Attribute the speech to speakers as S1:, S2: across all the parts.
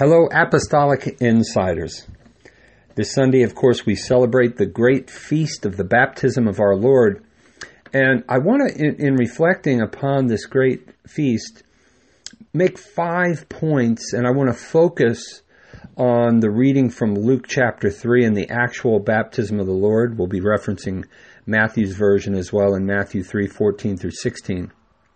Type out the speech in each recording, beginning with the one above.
S1: Hello, Apostolic Insiders. This Sunday, of course, we celebrate the great feast of the baptism of our Lord. And I want to, in reflecting upon this great feast, make 5 points, and I want to focus on the reading from Luke chapter 3 and the actual baptism of the Lord. We'll be referencing Matthew's version as well in Matthew 3:14 through 16.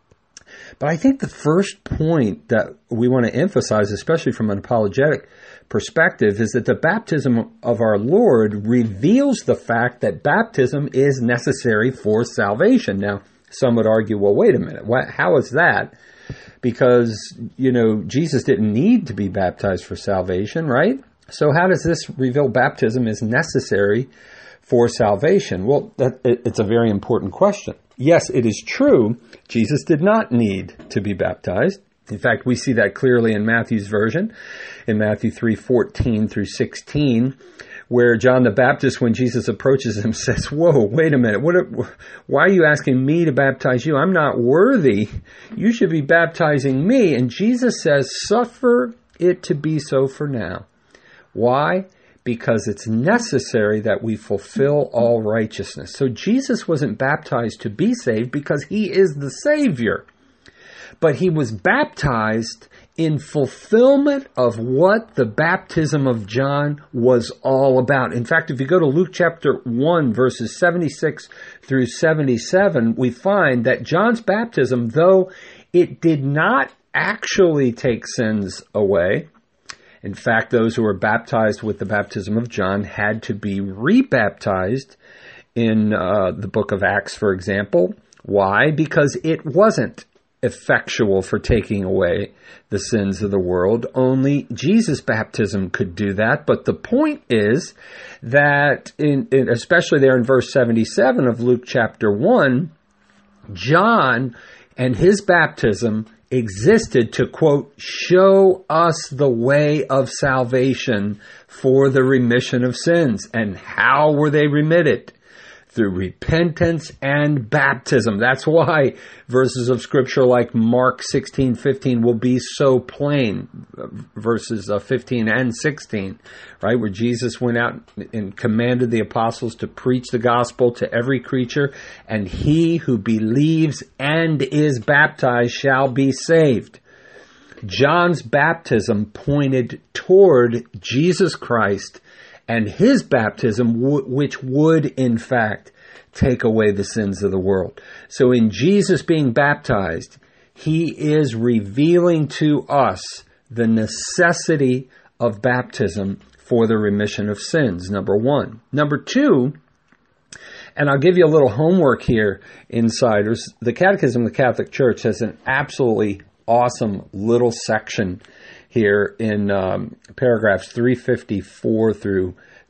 S1: But I think the first point that we want to emphasize, especially from an apologetic perspective, is that the baptism of our Lord reveals the fact that baptism is necessary for salvation. Now, some would argue, well, wait a minute, how is that? Because, Jesus didn't need to be baptized for salvation, right? So how does this reveal baptism is necessary for salvation? Well, it's a very important question. Yes, it is true, Jesus did not need to be baptized. In fact, we see that clearly in Matthew's version, in Matthew 3:14 through 16, where John the Baptist, when Jesus approaches him, says, whoa, wait a minute, why are you asking me to baptize you? I'm not worthy. You should be baptizing me. And Jesus says, suffer it to be so for now. Why? Because it's necessary that we fulfill all righteousness. So Jesus wasn't baptized to be saved because he is the Savior. But he was baptized in fulfillment of what the baptism of John was all about. In fact, if you go to Luke chapter 1, verses 76 through 77, we find that John's baptism, though it did not actually take sins away, in fact, those who were baptized with the baptism of John had to be rebaptized in the book of Acts, for example. Why? Because it wasn't effectual for taking away the sins of the world. Only Jesus' baptism could do that. But the point is that, especially there in verse 77 of Luke chapter 1, John and his baptism existed to, quote, show us the way of salvation for the remission of sins. And how were they remitted? Through repentance and baptism. That's why verses of Scripture like Mark 16:15 will be so plain, verses 15 and 16, right? Where Jesus went out and commanded the apostles to preach the gospel to every creature, and he who believes and is baptized shall be saved. John's baptism pointed toward Jesus Christ and his baptism, which would, in fact, take away the sins of the world. So in Jesus being baptized, he is revealing to us the necessity of baptism for the remission of sins, number one. Number two, and I'll give you a little homework here, insiders. The Catechism of the Catholic Church has an absolutely awesome little section here in paragraphs 354 through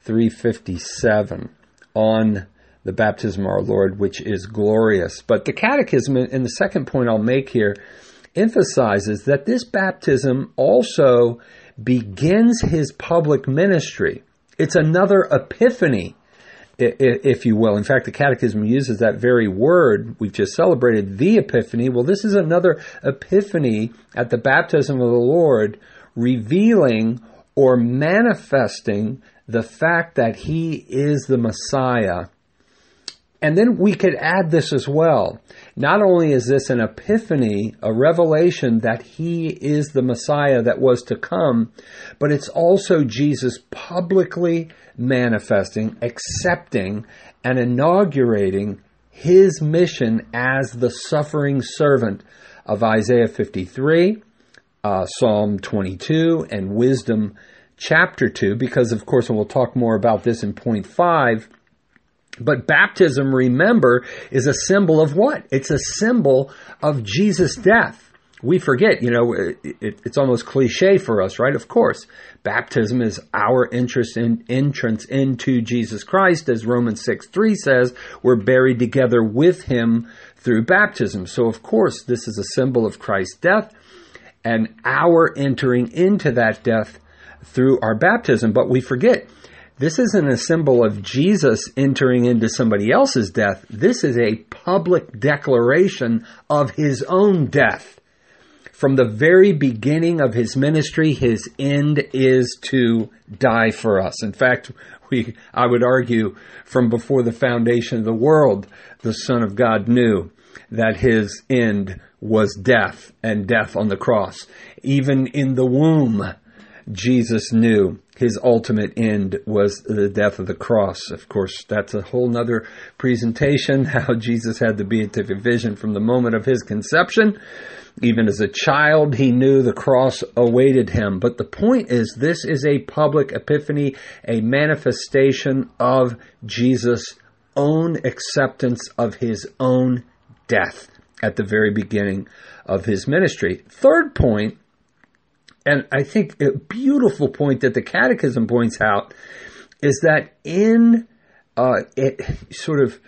S1: 357 on the baptism of our Lord, which is glorious. But the Catechism, and the second point I'll make here, emphasizes that this baptism also begins his public ministry. It's another epiphany, if you will. In fact, the Catechism uses that very word. We've just celebrated the Epiphany. Well, this is another epiphany at the baptism of the Lord, revealing or manifesting the fact that he is the Messiah. And then we could add this as well. Not only is this an epiphany, a revelation that he is the Messiah that was to come, but it's also Jesus publicly manifesting, accepting, and inaugurating his mission as the suffering servant of Isaiah 53, Psalm 22, and Wisdom chapter 2, because, of course, and we'll talk more about this in point 5, but baptism, remember, is a symbol of what? It's a symbol of Jesus' death. We forget, it's almost cliche for us, right? Of course, baptism is our entrance into Jesus Christ. As Romans 6:3 says, we're buried together with him through baptism. So, of course, this is a symbol of Christ's death and our entering into that death through our baptism. But we forget, this isn't a symbol of Jesus entering into somebody else's death. This is a public declaration of his own death From the very beginning of his ministry, his end is to die for us. In fact, I would argue from before the foundation of the world, the Son of God knew that his end was death, and death on the cross. Even in the womb, Jesus knew his ultimate end was the death of the cross. Of course, that's a whole nother presentation, how Jesus had the beatific vision from the moment of his conception. Even as a child, he knew the cross awaited him. But the point is, this is a public epiphany, a manifestation of Jesus' own acceptance of his own death at the very beginning of his ministry. Third point, and I think a beautiful point that the Catechism points out, is that in it sort of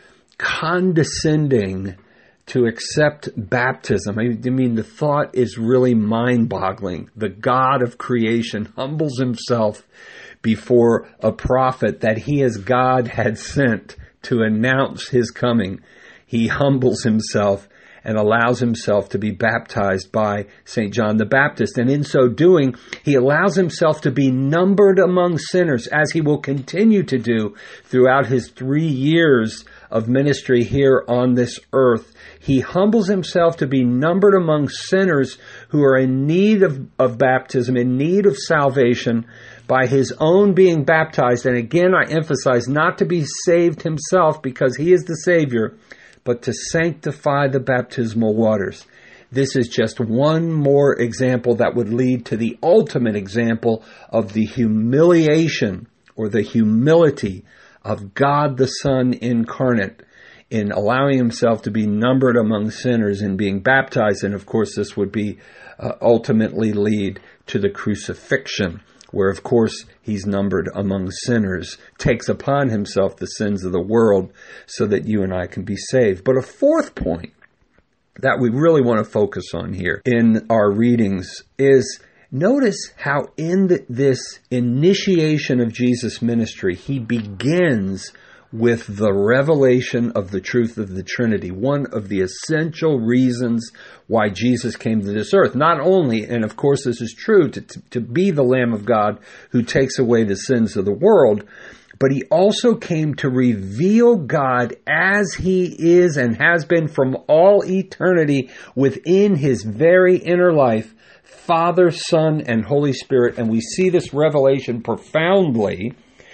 S1: condescending to accept baptism, I mean, the thought is really mind-boggling. The God of creation humbles himself before a prophet that he as God had sent to announce his coming. He humbles himself and allows himself to be baptized by St. John the Baptist. And in so doing, he allows himself to be numbered among sinners, as he will continue to do throughout his 3 years of ministry here on this earth. He humbles himself to be numbered among sinners who are in need of baptism, in need of salvation, by his own being baptized. And again, I emphasize, not to be saved himself because he is the Savior, but to sanctify the baptismal waters. This is just one more example that would lead to the ultimate example of the humiliation or the humility of God the Son incarnate in allowing himself to be numbered among sinners and being baptized. And of course, this would be ultimately lead to the crucifixion, where of course he's numbered among sinners, takes upon himself the sins of the world so that you and I can be saved. But a fourth point that we really want to focus on here in our readings is, notice how in this initiation of Jesus' ministry, he begins with the revelation of the truth of the Trinity, one of the essential reasons why Jesus came to this earth. Not only, and of course this is true, to be the Lamb of God who takes away the sins of the world, but he also came to reveal God as he is and has been from all eternity within his very inner life, Father, Son, and Holy Spirit. And we see this revelation profoundly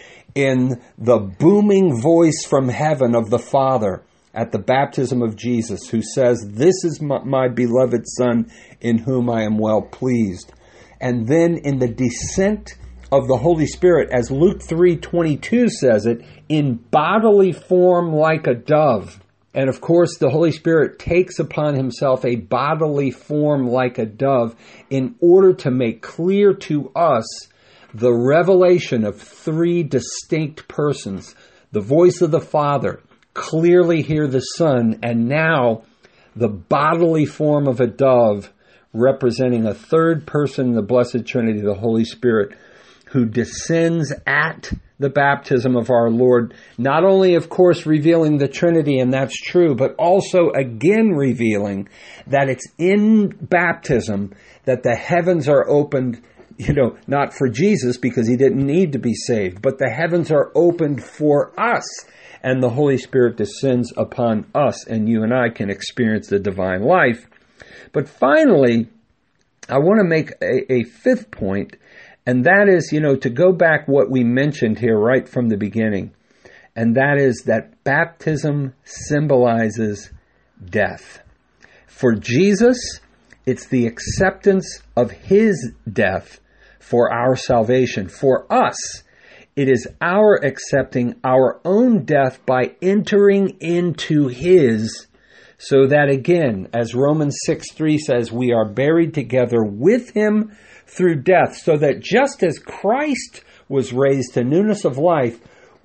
S1: in the booming voice from heaven of the Father at the baptism of Jesus, who says, "This is my beloved Son, in whom I am well pleased." And then in the descent of the Holy Spirit, as Luke 3:22 says it, in bodily form like a dove. And of course, the Holy Spirit takes upon himself a bodily form like a dove in order to make clear to us the revelation of 3 distinct persons. The voice of the Father, clearly hear the Son, and now the bodily form of a dove representing a third person in the Blessed Trinity, the Holy Spirit, who descends at the baptism of our Lord, not only, of course, revealing the Trinity, and that's true, but also again revealing that it's in baptism that the heavens are opened, not for Jesus because he didn't need to be saved, but the heavens are opened for us, and the Holy Spirit descends upon us, and you and I can experience the divine life. But finally, I want to make a fifth point, and that is, to go back what we mentioned here right from the beginning, and that is that baptism symbolizes death. For Jesus, it's the acceptance of his death for our salvation. For us, it is our accepting our own death by entering into his, so that again, as Romans 6:3 says, we are buried together with him through death, so that just as Christ was raised to newness of life,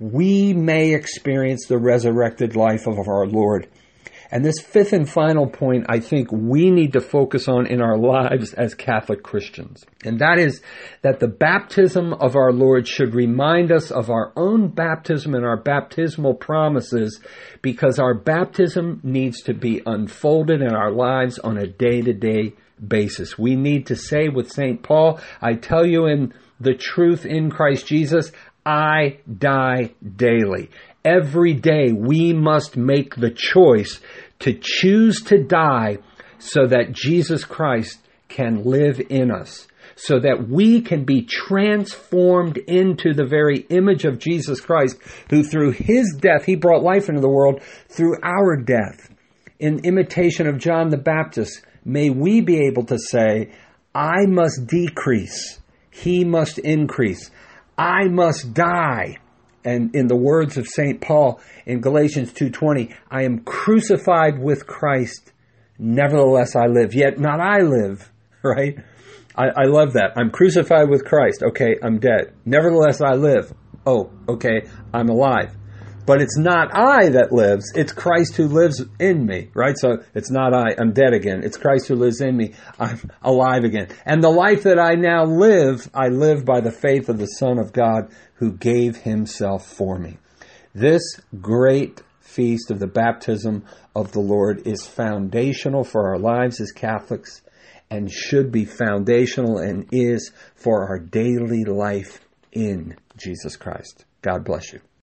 S1: we may experience the resurrected life of our Lord. And this fifth and final point, I think we need to focus on in our lives as Catholic Christians. And that is that the baptism of our Lord should remind us of our own baptism and our baptismal promises, because our baptism needs to be unfolded in our lives on a day-to-day basis. We need to say with St. Paul, I tell you in the truth in Christ Jesus, I die daily. Every day we must make the choice to choose to die so that Jesus Christ can live in us, so that we can be transformed into the very image of Jesus Christ, who through his death, he brought life into the world through our death. In imitation of John the Baptist, may we be able to say, I must decrease, he must increase. I must die. And in the words of St. Paul in Galatians 2:20, I am crucified with Christ, nevertheless I live. Yet not I live, right? I love that. I'm crucified with Christ. Okay, I'm dead. Nevertheless I live. Oh, okay, I'm alive. But it's not I that lives. It's Christ who lives in me, right? So it's not I'm dead again. It's Christ who lives in me. I'm alive again. And the life that I now live, I live by the faith of the Son of God who gave himself for me. This great feast of the baptism of the Lord is foundational for our lives as Catholics and should be foundational and is for our daily life in Jesus Christ. God bless you.